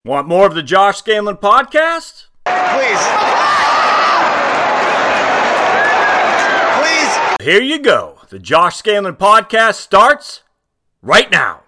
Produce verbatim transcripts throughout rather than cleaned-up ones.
Want more of the Josh Scanlon podcast? Please. Please. Here you go. The Josh Scanlon podcast starts right now.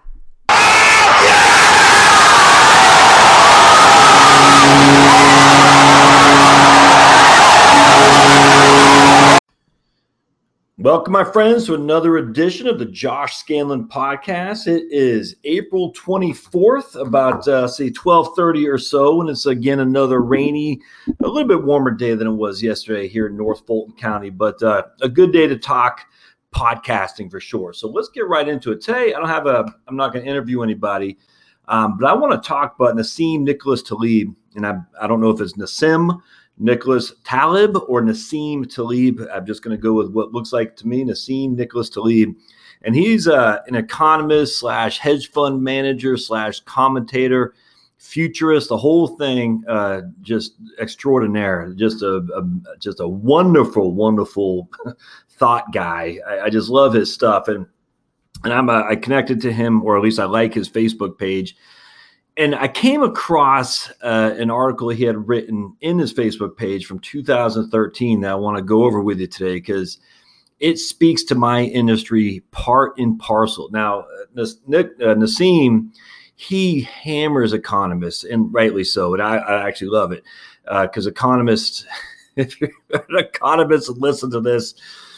Welcome, my friends, to another edition of the Josh Scanlon podcast. It is April twenty-fourth, about, uh, say, twelve thirty or so, and it's, again, another rainy, a little bit warmer day than it was yesterday here in North Fulton County, but uh, a good day to talk podcasting for sure. So let's get right into it. Today, I don't have a, I'm not going to interview anybody, um, but I want to talk about Nassim Nicholas Taleb, and I, I don't know if it's Nassim Nicholas Taleb or Nassim Taleb. I'm just going to go with what looks like to me Nassim Nicholas Taleb. And he's uh, an economist slash hedge fund manager slash commentator, futurist, the whole thing, uh, just extraordinaire. Just a, a just a wonderful, wonderful thought guy. I, I just love his stuff. And and I'm uh, I connected to him, or at least I like his Facebook page. And I came across uh, an article he had written in his Facebook page from two thousand thirteen that I want to go over with you today because it speaks to my industry part and parcel. Now, Nick, uh, Nassim, he hammers economists, and rightly so. And I, I actually love it because uh, economists, if you're an economist and listen to this,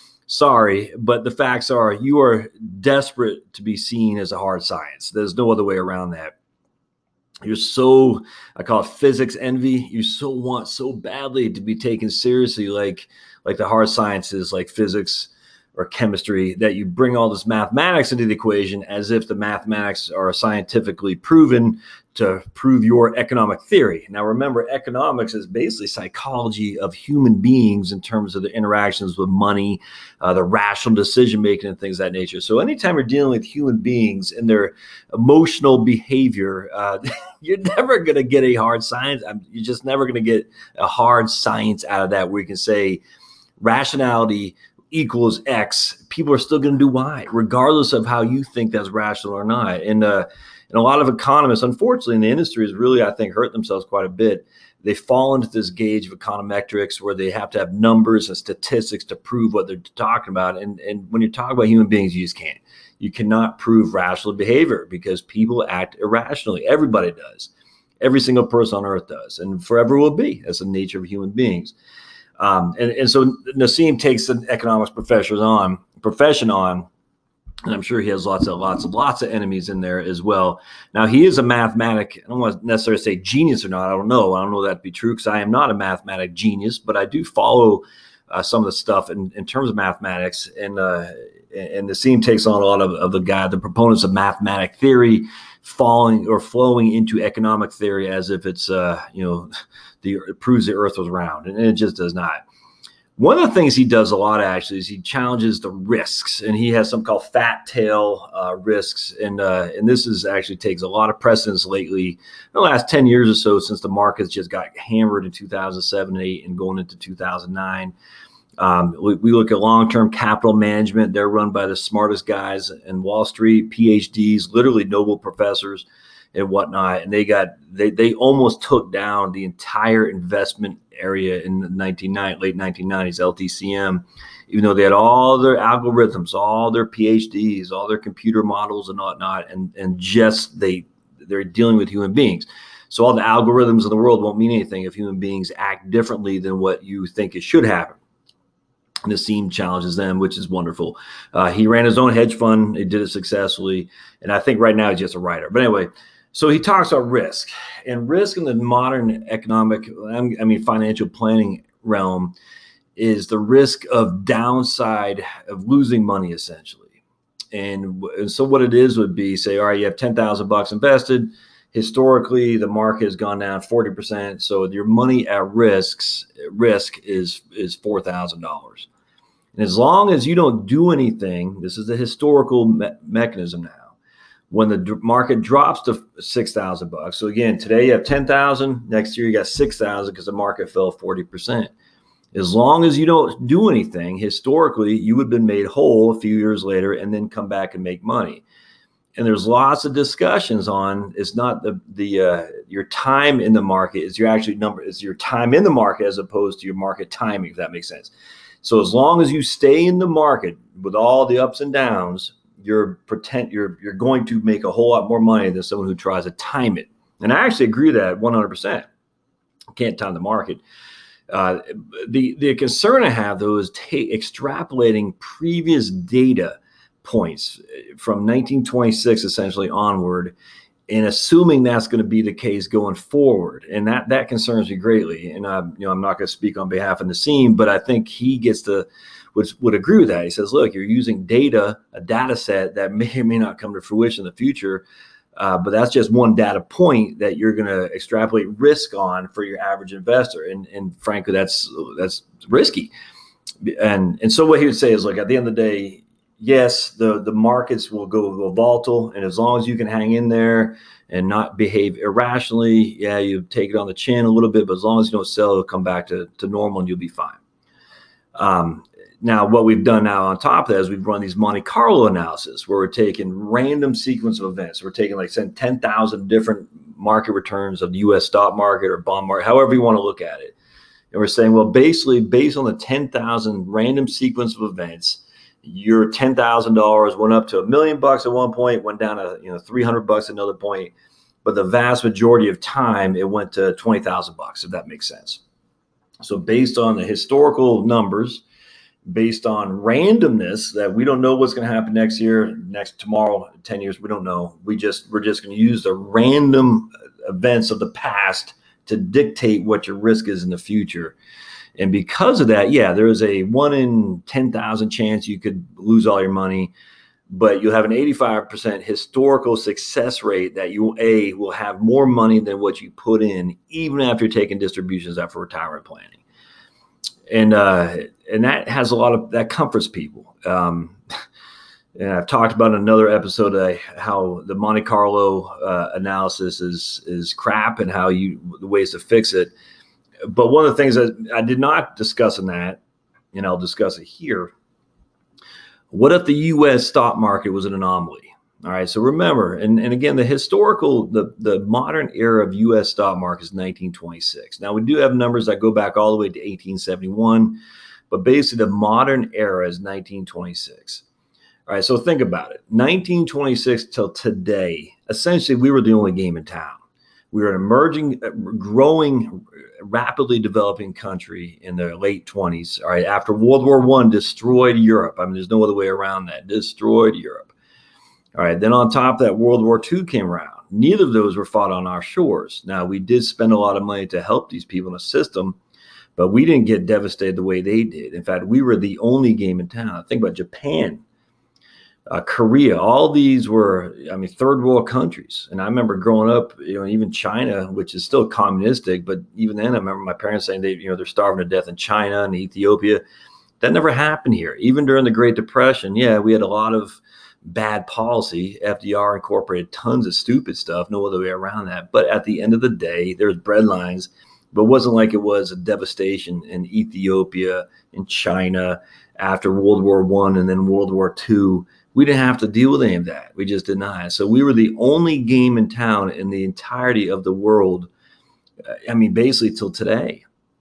sorry, but the facts are you are desperate to be seen as a hard science. There's no other way around that. You're so, I call it physics envy. You so want so badly to be taken seriously, like like the hard sciences, like physics or chemistry, that you bring all this mathematics into the equation as if the mathematics are scientifically proven to prove your economic theory. Now, remember, economics is basically psychology of human beings in terms of the interactions with money, uh, the rational decision making, and things of that nature. So anytime you're dealing with human beings and their emotional behavior, uh, you're never going to get a hard science. You're just never going to get a hard science out of that where you can say rationality equals X. People are still going to do Y, regardless of how you think that's rational or not. And uh, and a lot of economists, unfortunately, in the industry, has really, I think, hurt themselves quite a bit. They fall into this gauge of econometrics where they have to have numbers and statistics to prove what they're talking about. And and when you talk about human beings, you just can't. You cannot prove rational behavior because people act irrationally. Everybody does. Every single person on earth does, and forever will be. That's the nature of human beings. Um, and, and so Nassim takes an economics profession on, profession on, and I'm sure he has lots of lots of lots of enemies in there as well. Now, he is a mathematic. I don't want to necessarily say genius or not. I don't know. I don't know that to be true because I am not a mathematic genius, but I do follow uh, some of the stuff in, in terms of mathematics. And uh, and Nassim takes on a lot of, of the guy, the proponents of mathematic theory, falling or flowing into economic theory as if it's uh, you know. The, it proves the earth was round, and it just does not. One of the things he does a lot, actually, is he challenges the risks, and he has something called fat tail uh, risks, and uh, and this is actually takes a lot of precedence lately, in the last ten years or so, since the markets just got hammered in two thousand seven and eight and going into two thousand nine. Um, we, we look at long-term capital management. They're run by the smartest guys in Wall Street, P H Ds, literally Nobel professors and whatnot, and they got they they almost took down the entire investment area in the nineteen ninety, late nineteen nineties, L T C M, even though they had all their algorithms, all their P H Ds, all their computer models and whatnot, and and just they they're dealing with human beings. So all the algorithms in the world won't mean anything if human beings act differently than what you think it should happen. Nassim challenges them, which is wonderful. Uh, he ran his own hedge fund. He did it successfully, and I think right now he's just a writer. But anyway. So he talks about risk, and risk in the modern economic, I mean, financial planning realm is the risk of downside of losing money, essentially. And, and so what it is would be, say, all right, you have ten thousand bucks invested. Historically, the market has gone down forty percent. So your money at risks risk is, is four thousand dollars. And as long as you don't do anything, this is the historical me- mechanism now. When the d- market drops to six thousand bucks, so again, today you have ten thousand, next year you got six thousand because the market fell forty percent. As long as you don't do anything, historically, you would have been made whole a few years later and then come back and make money. and there's lots of discussions on, it's not the the uh, your time in the market, is your actually number is your time in the market as opposed to your market timing, if that makes sense. So as long as you stay in the market with all the ups and downs, you're pretend you're you're going to make a whole lot more money than someone who tries to time it. And I actually agree with that one hundred percent. Can't time the market. Uh, the the concern I have though is ta- extrapolating previous data points from nineteen twenty-six essentially onward, and assuming that's going to be the case going forward, and that that concerns me greatly. And I, you know, I'm not going to speak on behalf of Nassim, but I think he gets to would would agree with that. He says, look, you're using data, a data set that may or may not come to fruition in the future. Uh, but that's just one data point that you're going to extrapolate risk on for your average investor, and and frankly, that's that's risky. And and so what he would say is, look, at the end of the day, yes, the the markets will go, go volatile, and as long as you can hang in there and not behave irrationally, yeah, you take it on the chin a little bit, but as long as you don't sell, it'll come back to to normal, and you'll be fine. Um, Now, what we've done now on top of that is we've run these Monte Carlo analysis where we're taking random sequence of events. We're taking like ten thousand different market returns of the U S stock market or bond market, however you want to look at it. And we're saying, well, basically, based on the ten thousand random sequence of events, your ten thousand dollars went up to a million bucks at one point, went down to you know three hundred bucks at another point. But the vast majority of time, it went to twenty thousand bucks, if that makes sense. So based on the historical numbers, based on randomness that we don't know what's going to happen next year, next tomorrow, ten years, we don't know. We just, we're just going to use the random events of the past to dictate what your risk is in the future. And because of that, yeah, there is a one in ten thousand chance you could lose all your money, but you'll have an eighty-five percent historical success rate that you a will have more money than what you put in, even after you're taking distributions out for retirement planning. And uh, and that has a lot of, that comforts people. Um, and I've talked about in another episode uh, how the Monte Carlo uh, analysis is is crap, and how you the ways to fix it. But one of the things that I did not discuss in that, and I'll discuss it here, what if the U S stock market was an anomaly? All right, so remember, and, and again, the historical, the, the modern era of U S stock market is nineteen twenty-six. Now, we do have numbers that go back all the way to eighteen seventy-one, but basically the modern era is nineteen twenty-six. All right, so think about it. nineteen twenty-six till today, essentially, we were the only game in town. We were an emerging, growing, rapidly developing country in the late twenties. All right, after World War One destroyed Europe. I mean, there's no other way around that. Destroyed Europe. All right, then on top of that, World War Two came around. Neither of those were fought on our shores. Now, we did spend a lot of money to help these people in a system, but we didn't get devastated the way they did. In fact, we were the only game in town. Think about Japan, uh, Korea. All these were, I mean, third world countries. And I remember growing up, you know, even China, which is still communistic, but even then, I remember my parents saying they, you know, they're starving to death in China and Ethiopia. That never happened here. Even during the Great Depression, yeah, we had a lot of bad policy. F D R incorporated tons of stupid stuff, no other way around that. But at the end of the day, there's bread lines, but it wasn't like it was a devastation in Ethiopia, in China, after World War One and then World War Two. We didn't have to deal with any of that. We just did not. So we were the only game in town in the entirety of the world. I mean, basically till today.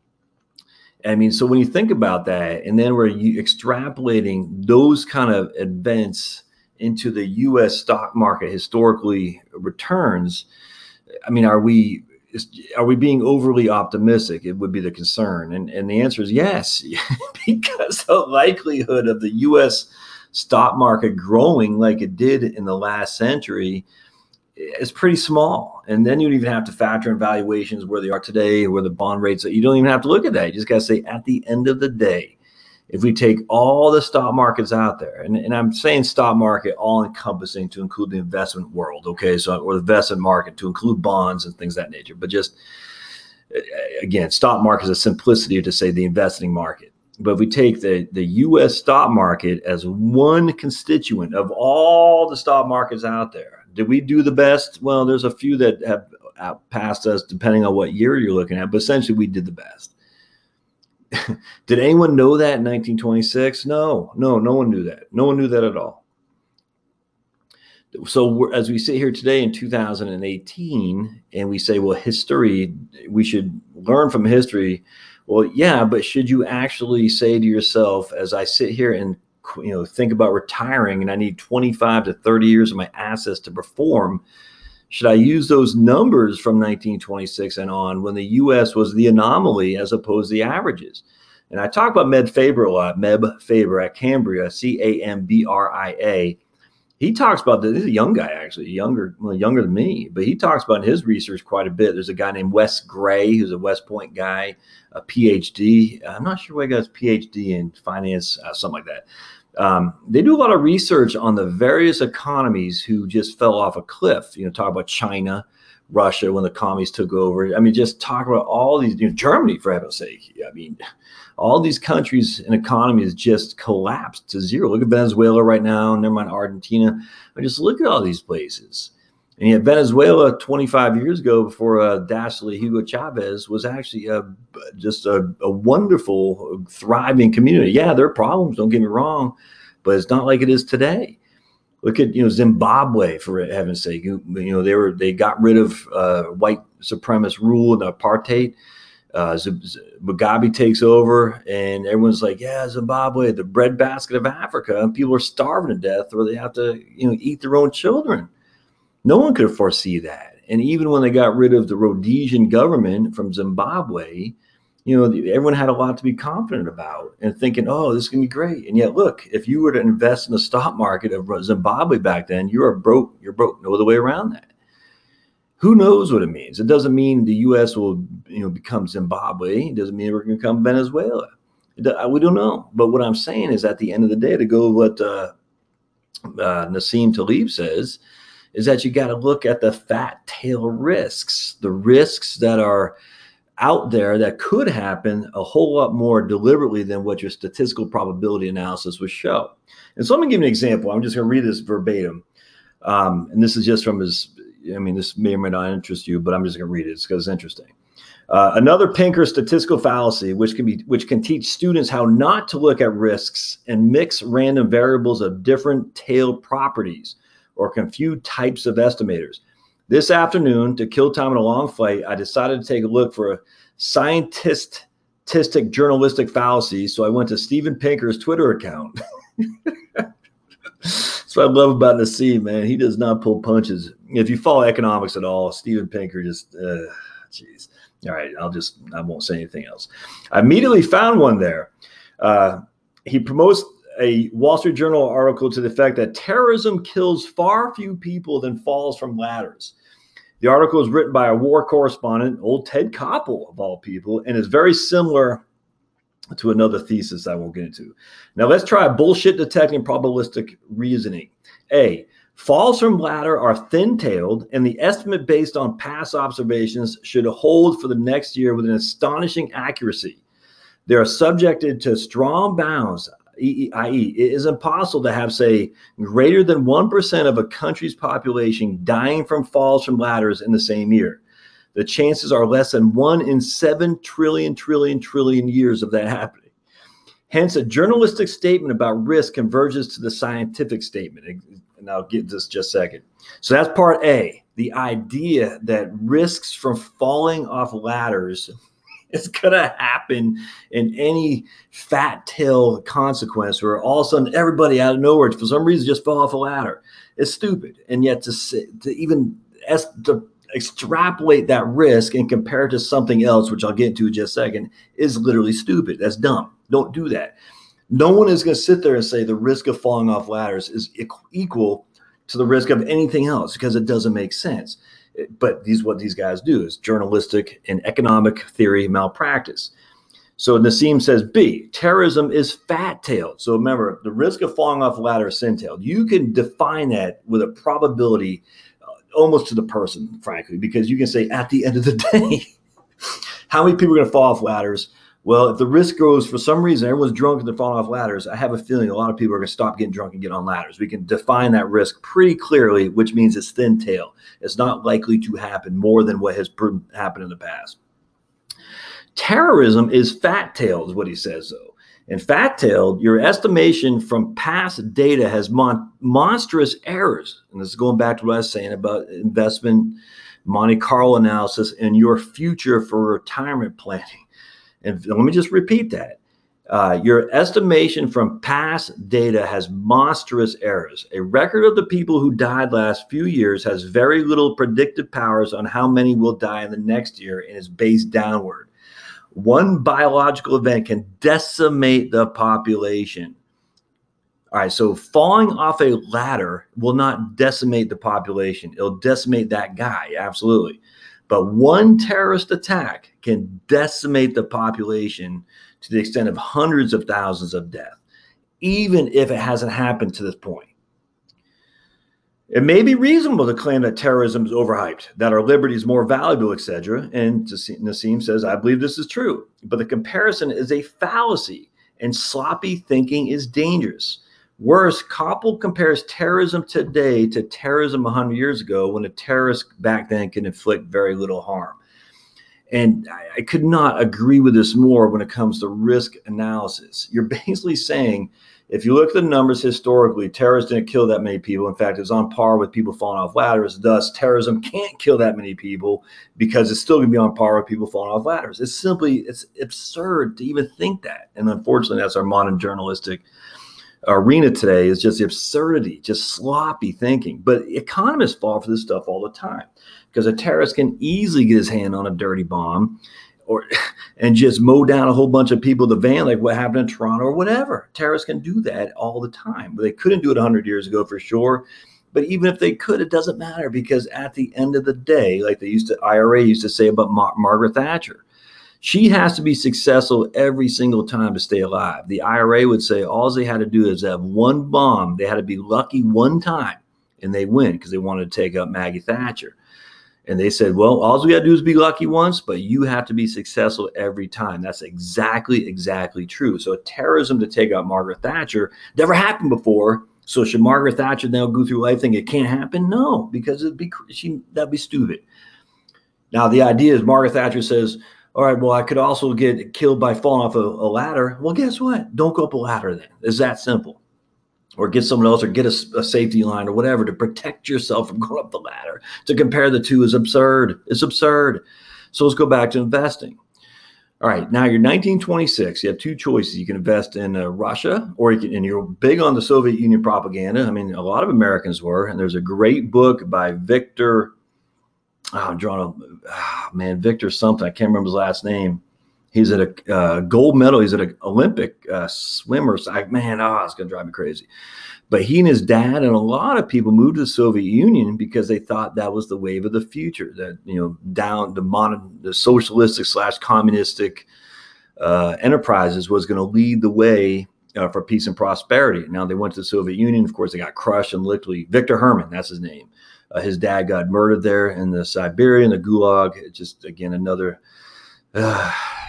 I mean, so when you think about that, and then we're extrapolating those kind of events into the U S stock market historically returns, I mean, are we are we being overly optimistic? It would be the concern. And, and the answer is yes, because the likelihood of the U S stock market growing like it did in the last century is pretty small. And then you don't even have to factor in valuations where they are today, where the bond rates, you don't even have to look at that. You just got to say, at the end of the day, if we take all the stock markets out there, and, and I'm saying stock market all encompassing to include the investment world, okay, so or the investment market to include bonds and things of that nature, but just again, stock market is a simplicity to say the investing market. But if we take the, the U S stock market as one constituent of all the stock markets out there, did we do the best? Well, there's a few that have outpassed us depending on what year you're looking at, but essentially we did the best. Did anyone know that in nineteen twenty-six? No, no, no one knew that. No one knew that at all. So we're, as we sit here today in two thousand eighteen, and we say, well, history, we should learn from history. Well, yeah, but should you actually say to yourself, as I sit here and you know think about retiring, and I need twenty-five to thirty years of my assets to perform, should I use those numbers from nineteen twenty-six and on, when the U S was the anomaly as opposed to the averages? And I talk about Meb Faber a lot, Meb Faber at Cambria, C A M B R I A. He talks about this. He's a young guy, actually, younger, well, younger than me, but he talks about in his research quite a bit. There's a guy named Wes Gray, who's a West Point guy, a P H D. I'm not sure where he got his P H D in finance, uh, something like that. Um, they do a lot of research on the various economies who just fell off a cliff. You know, talk about China, Russia when the commies took over. I mean, just talk about all these, you know, Germany, for heaven's sake. I mean, all these countries and economies just collapsed to zero. Look at Venezuela right now, never mind Argentina. I just look at all these places. And yet Venezuela twenty-five years ago, before uh, dastardly Hugo Chavez, was actually a, just a, a wonderful, thriving community. Yeah, there are problems, don't get me wrong, but it's not like it is today. Look at, you know, Zimbabwe, for heaven's sake. You, you know, they were they got rid of uh, white supremacist rule and apartheid. Uh, Mugabe takes over, and everyone's like, "Yeah, Zimbabwe, the breadbasket of Africa," and people are starving to death, or they have to, you know, eat their own children. No one could foresee that. And even when they got rid of the Rhodesian government from Zimbabwe, you know, everyone had a lot to be confident about and thinking, "Oh, this is gonna be great." And yet, look, if you were to invest in the stock market of Zimbabwe back then, you are broke. You're broke. No other way around that. Who knows what it means? It doesn't mean the U S will, you know, become Zimbabwe. It doesn't mean we're going to become Venezuela. We don't know. But what I'm saying is, at the end of the day, to go with what uh, uh, Nassim Taleb says, is that you got to look at the fat tail risks, the risks that are out there that could happen a whole lot more deliberately than what your statistical probability analysis would show. And so I'm going to give you an example. I'm just going to read this verbatim. Um, and this is just from his, I mean, this may or may not interest you, but I'm just going to read it because it's interesting. Uh, another Pinker statistical fallacy, which can be, which can teach students how not to look at risks and mix random variables of different tail properties or confuse types of estimators. This afternoon, to kill time in a long flight, I decided to take a look for a scientific journalistic fallacy. So I went to Steven Pinker's Twitter account. That's what I love about Nassim, man. He does not pull punches. If you follow economics at all, Steven Pinker just, uh, geez. All right, I'll just, I won't say anything else. I immediately found one there. Uh, he promotes a Wall Street Journal article to the effect that terrorism kills far few people than falls from ladders. The article is written by a war correspondent, old Ted Koppel of all people, and is very similar to another thesis I won't get into. Now let's try bullshit detecting probabilistic reasoning. A, falls from ladder are thin-tailed, and the estimate based on past observations should hold for the next year with an astonishing accuracy. They are subjected to strong bounds, that is, it is impossible to have, say, greater than one percent of a country's population dying from falls from ladders in the same year. The chances are less than one in seven trillion, trillion, trillion years of that happening. Hence, a journalistic statement about risk converges to the scientific statement. And I'll get this just a second. So that's part A, the idea that risks from falling off ladders is going to happen in any fat tail consequence, where all of a sudden everybody out of nowhere, for some reason, just fell off a ladder. It's stupid. And yet to, to even to extrapolate that risk and compare it to something else, which I'll get into in just a second, is literally stupid. That's dumb. Don't do that. No one is going to sit there and say the risk of falling off ladders is equal to the risk of anything else, because it doesn't make sense. But these what these guys do is journalistic and economic theory malpractice. So Nassim says B, terrorism is fat-tailed. So remember, the risk of falling off a ladder is thin-tailed. You can define that with a probability uh, almost to the person, frankly, because you can say at the end of the day, how many people are going to fall off ladders? Well, if the risk goes for some reason, everyone's drunk and they're falling off ladders, I have a feeling a lot of people are going to stop getting drunk and get on ladders. We can define that risk pretty clearly, which means it's thin tail. It's not likely to happen more than what has happened in the past. Terrorism is fat tail, is what he says, though. And fat-tailed, your estimation from past data has mon- monstrous errors. And this is going back to what I was saying about investment, Monte Carlo analysis, and your future for retirement planning. And let me just repeat that. Uh, your estimation from past data has monstrous errors. A record of the people who died last few years has very little predictive powers on how many will die in the next year and is based downward. One biological event can decimate the population. All right, so falling off a ladder will not decimate the population. It'll decimate that guy, absolutely. But one terrorist attack can decimate the population to the extent of hundreds of thousands of deaths, even if it hasn't happened to this point. It may be reasonable to claim that terrorism is overhyped, that our liberty is more valuable, et cetera. And Nassim says, I believe this is true. But the comparison is a fallacy, and sloppy thinking is dangerous. Worse, Koppel compares terrorism today to terrorism one hundred years ago, when a terrorist back then can inflict very little harm. And I could not agree with this more when it comes to risk analysis. You're basically saying, if you look at the numbers historically, terrorists didn't kill that many people. In fact, it's on par with people falling off ladders. Thus, terrorism can't kill that many people because it's still going to be on par with people falling off ladders. It's simply, it's absurd to even think that. And unfortunately, that's our modern journalistic arena today, is just the absurdity, just sloppy thinking. But economists fall for this stuff all the time, because a terrorist can easily get his hand on a dirty bomb or and just mow down a whole bunch of people in the van, like what happened in Toronto or whatever. Terrorists can do that all the time. But they couldn't do it one hundred years ago for sure. But even if they could, it doesn't matter, because at the end of the day, like they used to, I R A used to say about Mar- Margaret Thatcher, she has to be successful every single time to stay alive. The I R A would say all they had to do is have one bomb. They had to be lucky one time, and they win, because they wanted to take out Maggie Thatcher. And they said, well, all we got to do is be lucky once, but you have to be successful every time. That's exactly, exactly true. So terrorism to take out Margaret Thatcher never happened before. So should Margaret Thatcher now go through life thinking it can't happen? No, because it'd be she that'd be stupid. Now, the idea is Margaret Thatcher says, all right, well, I could also get killed by falling off a, a ladder. Well, guess what? Don't go up a ladder then. It's that simple. Or get someone else, or get a, a safety line or whatever to protect yourself from going up the ladder. To compare the two is absurd. It's absurd. So let's go back to investing. All right, now you're nineteen twenty-six. You have two choices. You can invest in uh, Russia, or you can, and you're big on the Soviet Union propaganda. I mean, a lot of Americans were. And there's a great book by Victor, oh, I'm drawing a, oh, man, Victor something. I can't remember his last name. He's at a uh, gold medal. He's at an Olympic uh, swimmer. So I, man, oh, it's going to drive me crazy. But he and his dad and a lot of people moved to the Soviet Union because they thought that was the wave of the future, that, you know, down the, mon- the socialistic slash communistic uh, enterprises was going to lead the way uh, for peace and prosperity. Now they went to the Soviet Union. Of course, they got crushed and literally, Victor Herman, that's his name. Uh, his dad got murdered there in the Siberia, in the Gulag. It's just, again, another uh,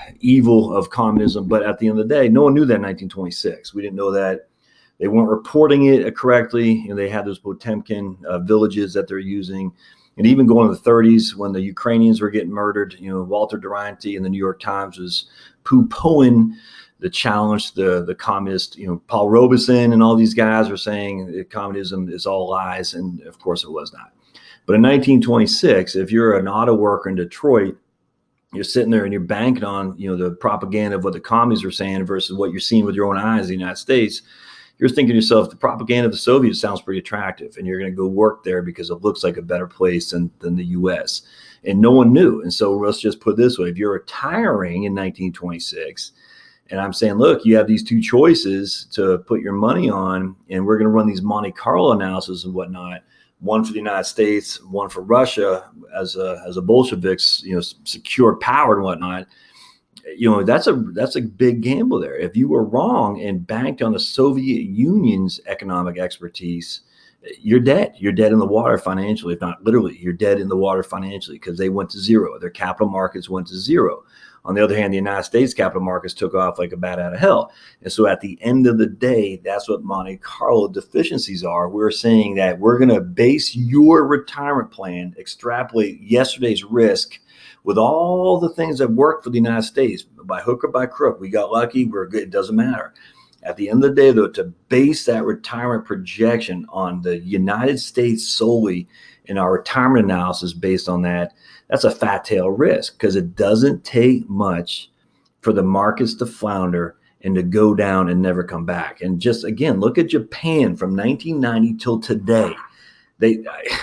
evil of communism. But at the end of the day, no one knew that in nineteen twenty-six. We didn't know that. They weren't reporting it correctly. You know, they had those Potemkin uh, villages that they're using. And even going to the thirties, when the Ukrainians were getting murdered, you know, Walter Duranty in the New York Times was poo-pooing the challenge, the the communist, you know, Paul Robeson and all these guys were saying that communism is all lies. And of course it was not. But in nineteen twenty-six, if you're an auto worker in Detroit, you're sitting there and you're banking on, you know, the propaganda of what the communists are saying versus what you're seeing with your own eyes in the United States. You're thinking to yourself, the propaganda of the Soviets sounds pretty attractive, and you're going to go work there because it looks like a better place than, than the U S. And no one knew. And so let's just put it this way. If you're retiring in nineteen twenty-six, and I'm saying, look, you have these two choices to put your money on, and we're going to run these Monte Carlo analysis and whatnot, one for the United States, one for Russia as a, as a Bolsheviks, you know, secure power and whatnot. You know, that's a that's a big gamble there. If you were wrong and banked on the Soviet Union's economic expertise, you're dead. You're dead in the water financially, if not literally. You're dead in the water financially, because they went to zero. Their capital markets went to zero. On the other hand, the United States capital markets took off like a bat out of hell. And so at the end of the day, that's what Monte Carlo deficiencies are. We're saying that we're going to base your retirement plan, extrapolate yesterday's risk with all the things that work for the United States, by hook or by crook, we got lucky, we're good, it doesn't matter. At the end of the day, though, to base that retirement projection on the United States solely in our retirement analysis based on that, that's a fat tail risk, because it doesn't take much for the markets to flounder and to go down and never come back. And just again, look at Japan from nineteen ninety till today. They,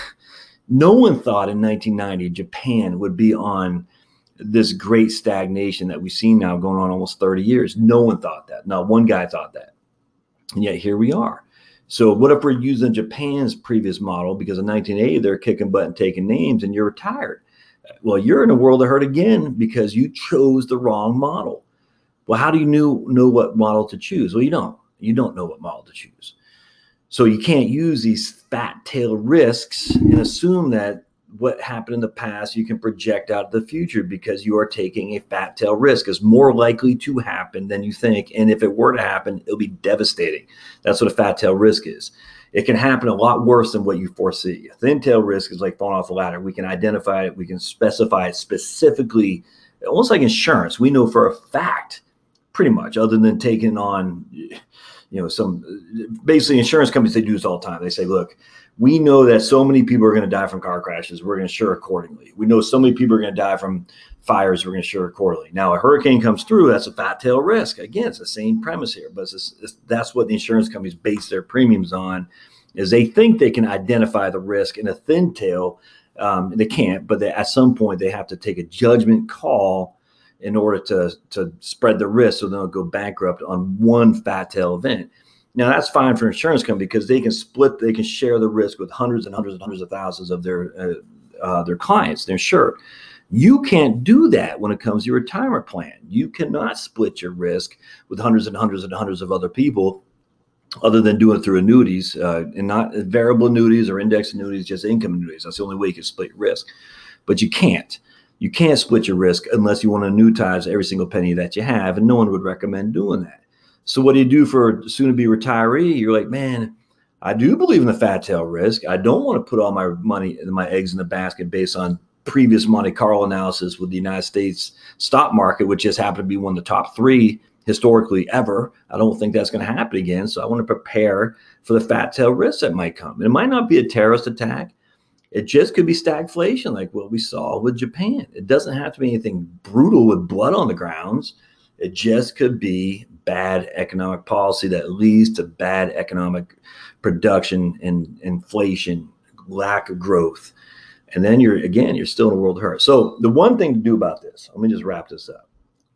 no one thought in nineteen ninety Japan would be on this great stagnation that we've seen now going on almost thirty years. No one thought that. Not one guy thought that. And yet here we are. So what if we're using Japan's previous model, because in nineteen eighty they're kicking butt and taking names and you're retired? Well, you're in a world of hurt again because you chose the wrong model. Well, how do you know, know what model to choose? Well, you don't. You don't know what model to choose. So you can't use these fat tail risks and assume that what happened in the past you can project out the future, because you are taking a fat tail risk. Is more likely to happen than you think. And if it were to happen, it'll be devastating. That's what a fat tail risk is. It can happen a lot worse than what you foresee. A thin tail risk is like falling off a ladder. We can identify it. We can specify it specifically, almost like insurance. We know for a fact, pretty much, other than taking on, you know, some, basically insurance companies, they do this all the time. They say, look, we know that so many people are going to die from car crashes. We're going to insure accordingly. We know so many people are going to die from fires. We're going to insure accordingly. Now, a hurricane comes through, that's a fat tail risk. Again, it's the same premise here, but it's, it's, that's what the insurance companies base their premiums on, is they think they can identify the risk in a thin tail. Um, they can't, but they, at some point they have to take a judgment call in order to, to spread the risk so they don't go bankrupt on one fat tail event. Now, that's fine for insurance company because they can split, they can share the risk with hundreds and hundreds and hundreds of thousands of their uh, uh, their clients, their insured. You can't do that when it comes to your retirement plan. You cannot split your risk with hundreds and hundreds and hundreds of other people, other than doing it through annuities, uh, and not variable annuities or index annuities, just income annuities. That's the only way you can split your risk. But you can't. You can't split your risk unless you want to annuitize every single penny that you have, and no one would recommend doing that. So what do you do for a soon-to-be retiree? You're like, man, I do believe in the fat tail risk. I don't want to put all my money, my eggs in the basket based on previous Monte Carlo analysis with the United States stock market, which just happened to be one of the top three historically ever. I don't think that's going to happen again. So I want to prepare for the fat tail risk that might come. It might not be a terrorist attack. It just could be stagflation, like what we saw with Japan. It doesn't have to be anything brutal with blood on the grounds. It just could be bad economic policy that leads to bad economic production and inflation, lack of growth. And then you're, again, you're still in a world of hurt. So the one thing to do about this, let me just wrap this up.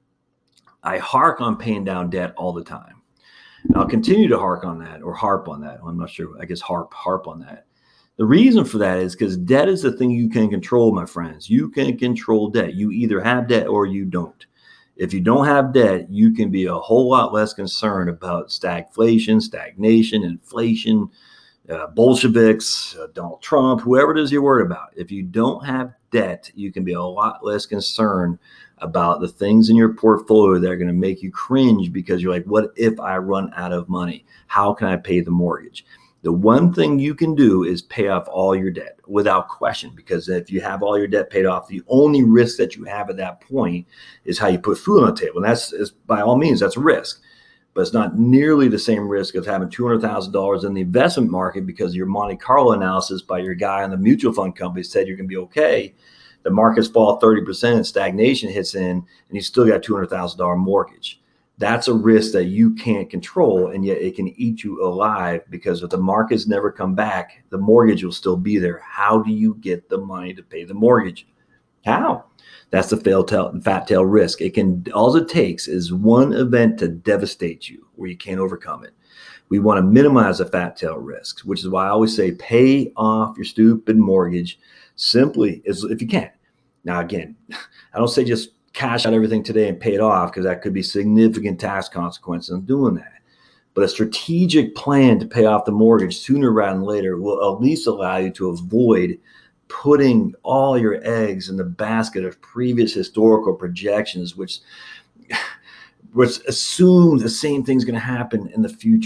I hark on paying down debt all the time. And I'll continue to hark on that, or harp on that. I'm not sure. I guess harp, harp on that. The reason for that is because debt is the thing you can control, my friends. You can control debt. You either have debt or you don't. If you don't have debt, you can be a whole lot less concerned about stagflation, stagnation, inflation, uh, Bolsheviks, uh, Donald Trump, whoever it is you're worried about. If you don't have debt, you can be a lot less concerned about the things in your portfolio that are going to make you cringe, because you're like, what if I run out of money? How can I pay the mortgage? The one thing you can do is pay off all your debt without question, because if you have all your debt paid off, the only risk that you have at that point is how you put food on the table. And that's, is, by all means, that's a risk. But it's not nearly the same risk of having two hundred thousand dollars in the investment market because your Monte Carlo analysis by your guy on the mutual fund company said you're going to be okay. The markets fall thirty percent and stagnation hits in, and you still got a two hundred thousand dollars mortgage. That's a risk that you can't control, and yet it can eat you alive, because if the markets never come back, the mortgage will still be there. How do you get the money to pay the mortgage? How? That's the fail tail, fat tail risk. It can, all it takes is one event to devastate you where you can't overcome it. We want to minimize the fat tail risks, which is why I always say pay off your stupid mortgage simply as if you can. Now, again, I don't say just cash out everything today and pay it off, because that could be significant tax consequences of doing that. But a strategic plan to pay off the mortgage sooner rather than later will at least allow you to avoid putting all your eggs in the basket of previous historical projections, which, which assume the same thing's going to happen in the future.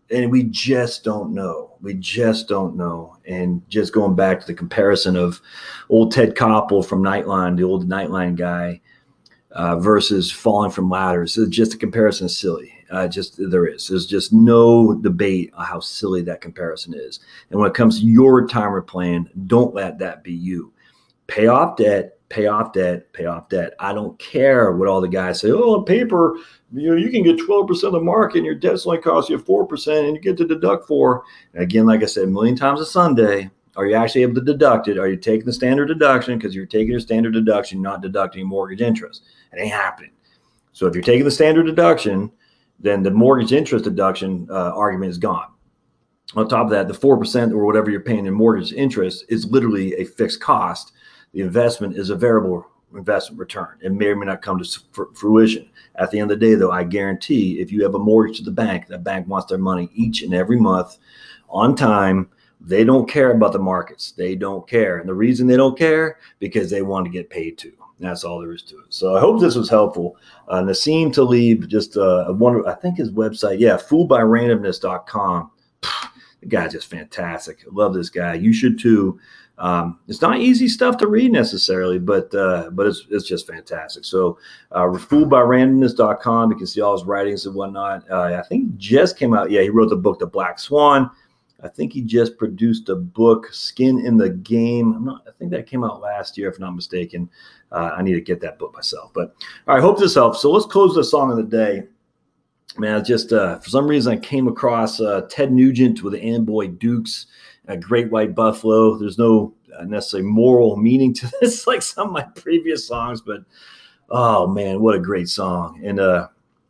And we just don't know. We just don't know. And just going back to the comparison of old Ted Koppel from Nightline, the old Nightline guy, uh, versus Falling from Ladders. It's just a comparison is silly. Uh, just there is. There's just no debate on how silly that comparison is. And when it comes to your retirement plan, don't let that be you. Pay off debt, pay off debt, pay off debt. I don't care what all the guys say. Oh, on paper, you know, you can get twelve percent of the market and your debt's only cost you four percent and you get to deduct four. And again, like I said a million times a Sunday, are you actually able to deduct it? Are you taking the standard deduction? Because you're taking your standard deduction, not deducting mortgage interest. It ain't happening. So if you're taking the standard deduction, then the mortgage interest deduction uh, argument is gone. On top of that, the four percent or whatever you're paying in mortgage interest is literally a fixed cost. The investment is a variable investment return. It may or may not come to fruition. At the end of the day, though, I guarantee if you have a mortgage to the bank, the bank wants their money each and every month on time. They don't care about the markets. They don't care. And the reason they don't care, because they want to get paid too. That's all there is to it. So I hope this was helpful. Uh, Nassim Taleb, just uh, one, I think his website, yeah, fooled by randomness dot com. The guy's just fantastic. I love this guy. You should too. Um, it's not easy stuff to read necessarily, but uh, but it's it's just fantastic. So uh, fooled by randomness dot com. You can see all his writings and whatnot. Uh, I think he just came out. Yeah, he wrote the book The Black Swan. I think he just produced a book, Skin in the Game. I'm not, I think that came out last year, if not mistaken. Uh, I need to get that book myself. But all right, hope this helps. So let's close the song of the day. Man, just uh, for some reason I came across uh, Ted Nugent with the Amboy Dukes, a Great White Buffalo. There's no uh, necessarily moral meaning to this, like some of my previous songs, but oh man, what a great song. And uh,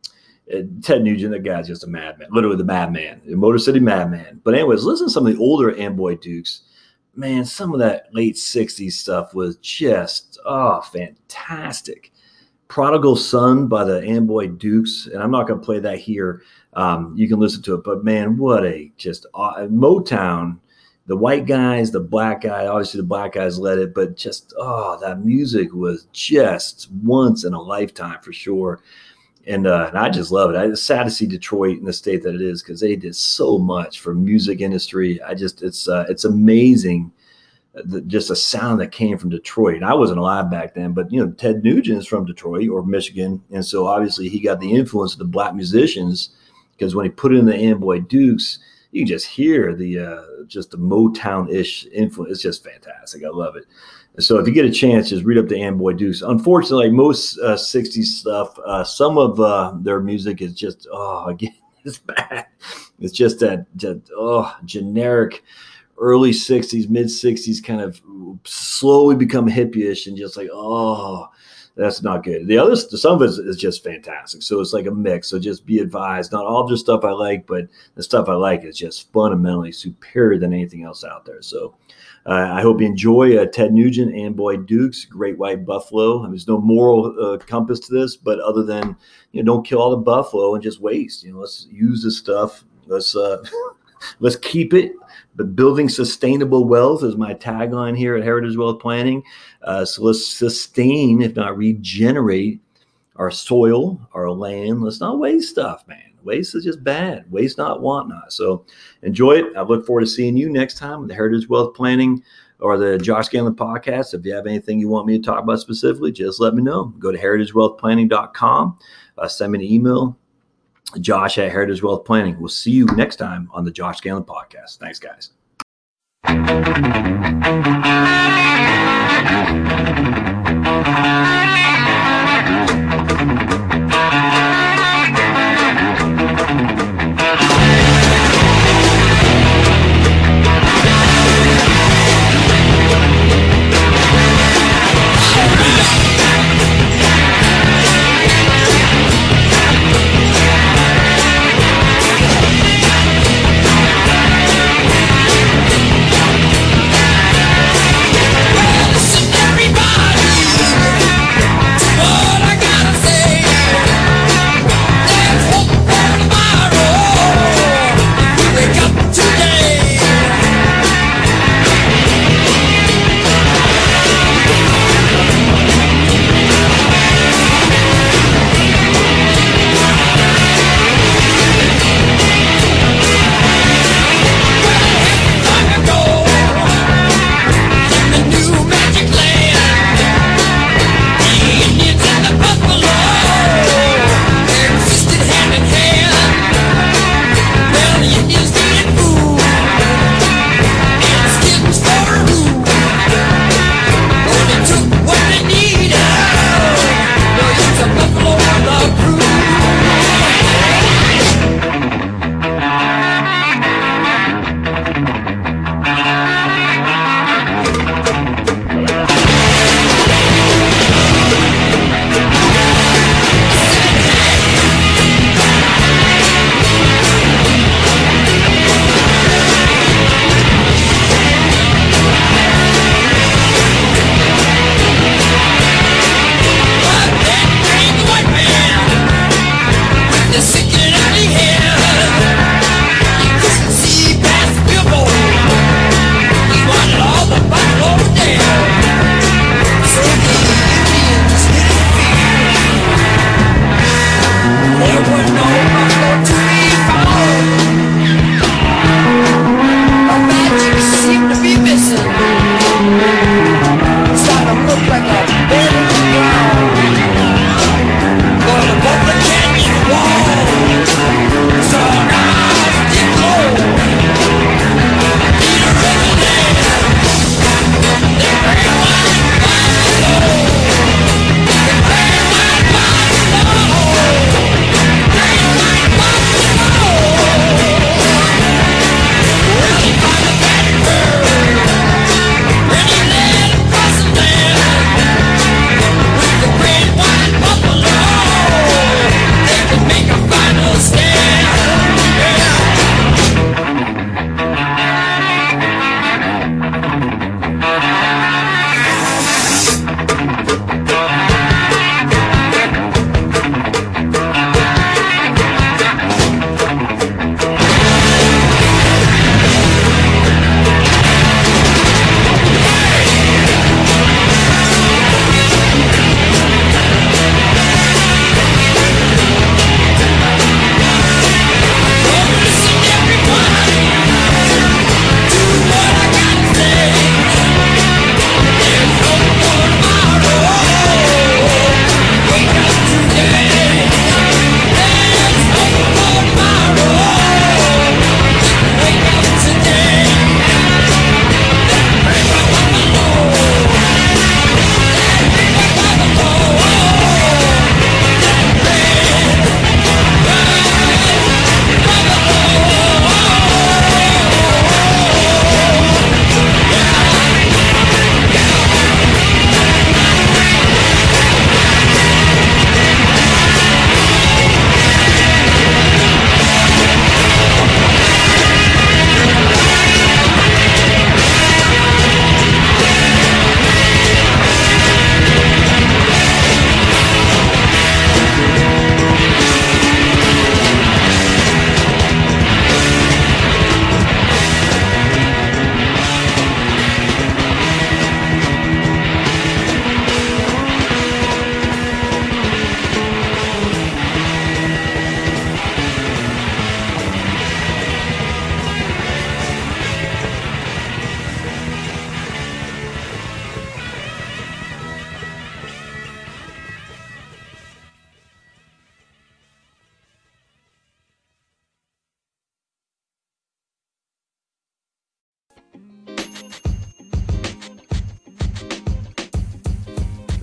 Ted Nugent, that guy's just a madman, literally the madman, the Motor City Madman. But anyways, listen to some of the older Amboy Dukes. Man, some of that late sixties stuff was just, oh, fantastic. Prodigal Son by the Amboy Dukes, and I'm not going to play that here. Um, you can listen to it, but man, what a just uh, Motown, the white guys, the black guy, obviously the black guys led it, but just, oh, that music was just once in a lifetime for sure. And, uh, and I just love it. It's sad to see Detroit in the state that it is because they did so much for music industry. I just, it's, uh, it's amazing. The, just a sound that came from Detroit. And I wasn't alive back then, but you know, Ted Nugent is from Detroit or Michigan. And so obviously he got the influence of the black musicians because when he put it in the Amboy Dukes, you can just hear the, uh, just the Motown-ish influence. It's just fantastic. I love it. And so if you get a chance, just read up the Amboy Dukes. Unfortunately, most uh, sixties stuff, uh, some of uh, their music is just, oh, again, it's bad. It's just that, just, oh, generic, early sixties, mid sixties kind of slowly become hippie-ish and just like, oh, that's not good. The other, some of it is, is just fantastic. So it's like a mix. So just be advised, not all of the stuff I like, but the stuff I like is just fundamentally superior than anything else out there. So uh, I hope you enjoy uh, Ted Nugent, Amboy Dukes, Great White Buffalo. I mean, there's no moral uh, compass to this, but other than, you know, don't kill all the buffalo and just waste. You know, let's use this stuff. Let's uh, let's keep it. But building sustainable wealth is my tagline here at Heritage Wealth Planning. Uh, so let's sustain, if not regenerate, our soil, our land. Let's not waste stuff, man. Waste is just bad. Waste not, want not. So enjoy it. I look forward to seeing you next time with the Heritage Wealth Planning or the Josh Scanlon podcast. If you have anything you want me to talk about specifically, just let me know. Go to heritage wealth planning dot com. Uh, send me an email. Josh at Heritage Wealth Planning. We'll see you next time on the Josh Scanlon podcast. Thanks, guys. Everybody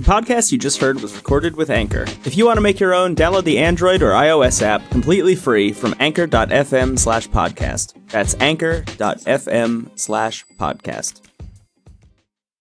The podcast you just heard was recorded with Anchor. If you want to make your own, download the Android or iOS app completely free from anchor.fm slash podcast. That's anchor.fm slash podcast.